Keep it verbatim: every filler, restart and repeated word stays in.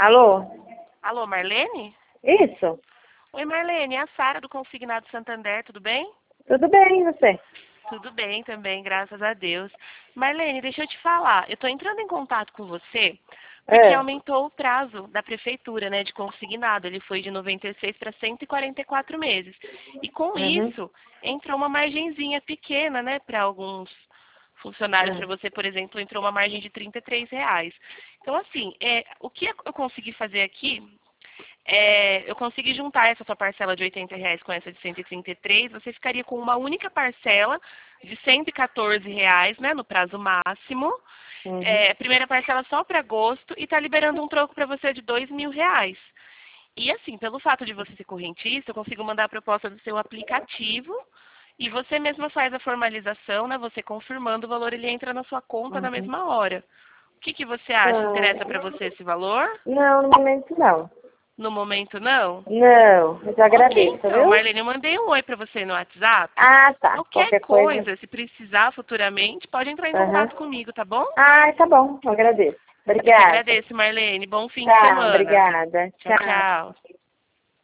Alô? Alô, Marlene? Isso? Oi, Marlene, é a Sara do Consignado Santander, tudo bem? Tudo bem, e você? Tudo bem também, graças a Deus. Marlene, deixa eu te falar, eu estou entrando em contato com você porque É. aumentou o prazo da prefeitura, né, de consignado. Ele foi de noventa e seis para cento e quarenta e quatro meses. E com Uhum. isso, entrou uma margenzinha pequena, né, para alguns funcionários. Para Uhum. você, por exemplo, entrou uma margem de trinta e três reais. Então, assim, é, o que eu consegui fazer aqui, é, eu consegui juntar essa sua parcela de oitenta reais com essa de cento e trinta e três, você ficaria com uma única parcela de cento e quatorze reais, né, no prazo máximo. Uhum. É, primeira parcela só para agosto e está liberando um troco para você de dois mil reais. E assim, pelo fato de você ser correntista, eu consigo mandar a proposta do seu aplicativo e você mesma faz a formalização, né? Você confirmando o valor, ele entra na sua conta na Uhum. mesma hora. O que, que você acha? Interessa para Ah, você esse valor? não, no momento não. No momento, não? Não, eu te Ok, agradeço, então, viu? Marlene, eu mandei um oi para você no WhatsApp. Ah, tá. Qualquer Qualquer coisa. coisa, se precisar futuramente, pode entrar em Aham. contato comigo, tá bom? Ah, tá bom, eu agradeço. Eu que Obrigada. agradeço, Marlene. Bom fim de Tá, semana. obrigada. Tchau, Tchau. tchau.